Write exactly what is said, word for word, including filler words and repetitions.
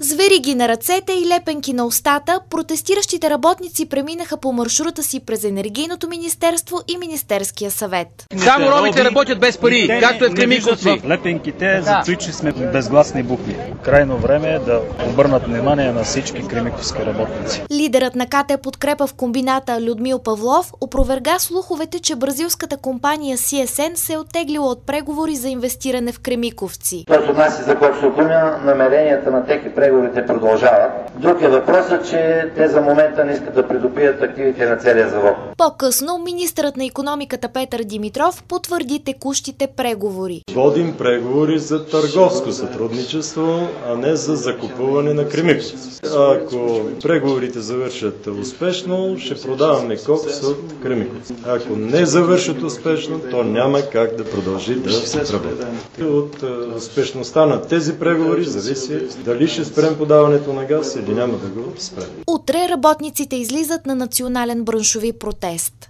С вериги на ръцете и лепенки на устата, протестиращите работници преминаха по маршрута си през Енергийното министерство и Министерския съвет. Само ромите работят без пари, както е в Кремиковци. Лепенките, за които че сме безгласни букви. Крайно време е да обърнат внимание на всички кремиковски работници. Лидерът на ка те подкрепа в комбината Людмил Павлов опроверга слуховете, че бразилската компания Си Ес Ен се е оттеглила от преговори за инвестиране в Кремиковци. Това се отнася за Коксохумя, намеренията на тех и преговорите продължават. Друг е въпросът, че те за момента не искат да придобият активите на целия завод. По-късно министърът на икономиката Петър Димитров потвърди текущите преговори. Водим преговори за търговско сътрудничество, а не за закупуване на Кремиковци. Ако преговорите завършат успешно, ще продаваме кокс от Кремиковци. Ако не завършат успешно, то няма как да продължи да се работи. От успешността на тези преговори зависи дали ще спрем подаването на газ или няма да го спрем. Утре работниците излизат на национален браншови протест.